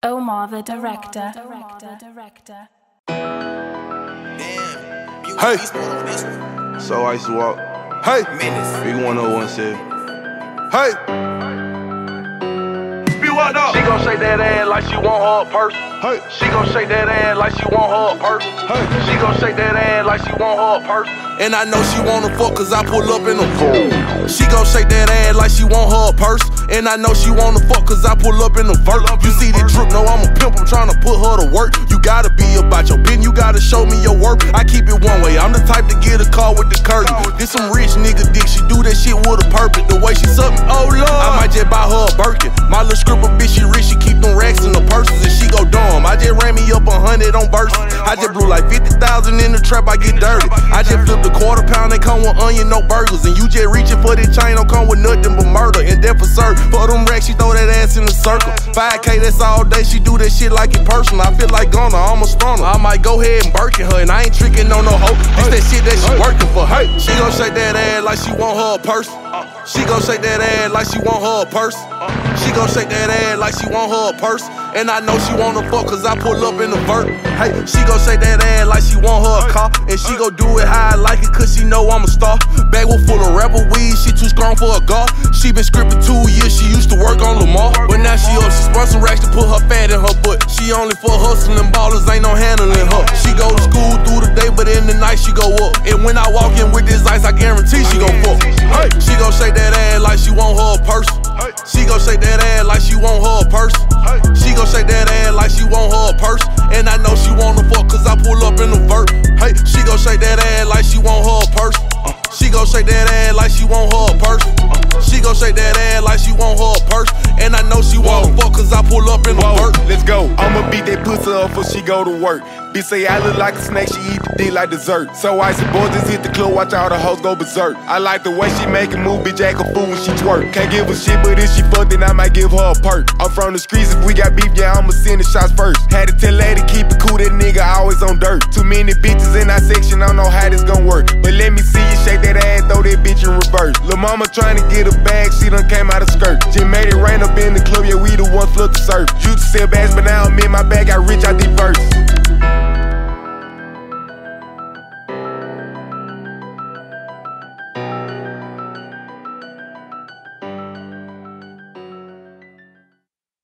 Omar the director. Hey, so I used to walk. Hey, Big 101 said. Hey, be what up? She gon' shake that ass like she want her purse. Hey, She gon' shake that ass like she want her purse. hey. She gon' shake that ass like she want her purse. And I know she wanna fuck cause I pull up in a Vert. She gon' shake that ass like she want her purse. And I know she wanna fuck cause I pull up in a Vert. You see the drip, no I'm a pimp, I'm tryna put her to work. You gotta be about your business, you gotta show me your work. I keep it one way, I'm the type to get a car with the curtain. This some rich nigga dick, she do that shit with a purpose. The way she suck me, oh lord, I might just buy her a Birkin. My little scribble bitch, she rich, she keep them racks in the purses. And she go dumb, I just ran me up 100 on verses. I just blew like 50,000 in the trap, I get dirty. I just flipped a quarter pound, they come with onion, no burgers. And you just reaching for this chain, don't come with nothing but murder. And death for certain, for them racks, she throw that ass in the circle. 5K, that's all day, she do that shit like it personal. I feel like Gunna, I'm a stunner. I might go ahead and Birkin her, and I ain't tricking on no hoe. This that shit that she working for. Hey, she gon' shake that ass like she want her a purse. She gon' shake that ass like she want her a purse. She gon' shake that ass like she want her a purse. And I know she wanna fuck cause I pull up in the Vert. Hey, she gon' shake that ass like she want her a car. And she gon' do it how I like it cause she know I'm a star. Bag was full of rapper weed, she too strong for a golf. She been scripting 2 years, she used to work on Lamar. But now she up, she spun some racks to put her fat in her butt. She only for hustling ballers, ain't no handling her. She go to school through the day, but in the night she go up. And when I walk in with this ice, I guarantee she gon' fuck. Hey, she gon' shake that ass like she want her a purse. She gon' shake that ass like she want her a purse. She gon' shake that ass like she want her a purse. And I know she wanna fuck cause I pull up in the Vert. Hey, she gon' shake that ass like she want her a purse. She gon' shake that ass like she want her a purse. She gon' shake that ass like she want her a purse. And I know she wanna fuck cause I pull up in the Vert. Let's go. I'ma beat that pussy up before she go to work. Bitch say I look like a snack, she eat the dick like dessert. So I said, boys, just hit the club, watch all the hoes go berserk. I like the way she make it move, bitch, act a fool when she twerk. Can't give a shit, but if she fuck, then I might give her a perk. I'm from the streets, if we got beef, yeah, I'ma send the shots first. Had to tell lady, keep it cool, that nigga always on dirt. Too many bitches in our section, I don't know how this gon' work. But let me see you shake that ass, throw that bitch in reverse. Lil' mama tryna get a bag, she done came out of skirt. Just made it rain up in the club, yeah, we the one flood to surf. Used to sell bags, but now I'm in my bag, got rich out these verses.